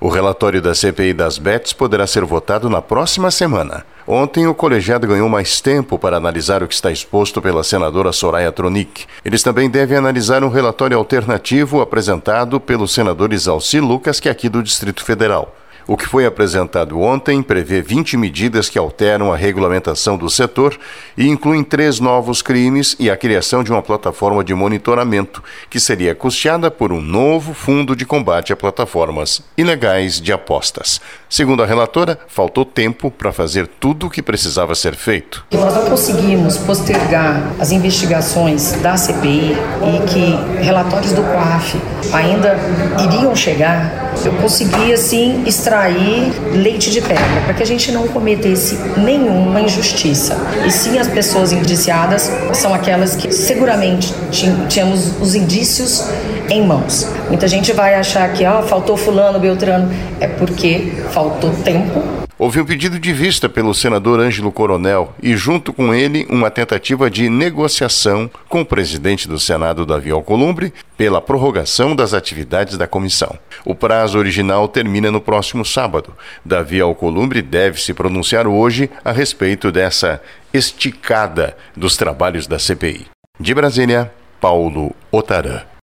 O relatório da CPI das bets poderá ser votado na próxima semana. Ontem, o colegiado ganhou mais tempo para analisar o que está exposto pela senadora Soraya Tronic. Eles também devem analisar um relatório alternativo apresentado pelo senador Isalci Lucas, que é aqui do Distrito Federal. O que foi apresentado ontem prevê 20 medidas que alteram a regulamentação do setor e incluem 3 novos crimes e a criação de uma plataforma de monitoramento, que seria custeada por um novo fundo de combate a plataformas ilegais de apostas. Segundo a relatora, faltou tempo para fazer tudo o que precisava ser feito. Nós não conseguimos postergar as investigações da CPI e que relatórios do COAF ainda iriam chegar. Eu consegui, assim, extrair leite de pedra, para que a gente não cometesse nenhuma injustiça. E sim, as pessoas indiciadas são aquelas que seguramente tínhamos os indícios em mãos. Muita gente vai achar que faltou fulano, beltrano. É porque faltou tempo. Houve um pedido de vista pelo senador Ângelo Coronel e, junto com ele, uma tentativa de negociação com o presidente do Senado, Davi Alcolumbre, pela prorrogação das atividades da comissão. O prazo original termina no próximo sábado. Davi Alcolumbre deve se pronunciar hoje a respeito dessa esticada dos trabalhos da CPI. De Brasília, Paulo Otarã.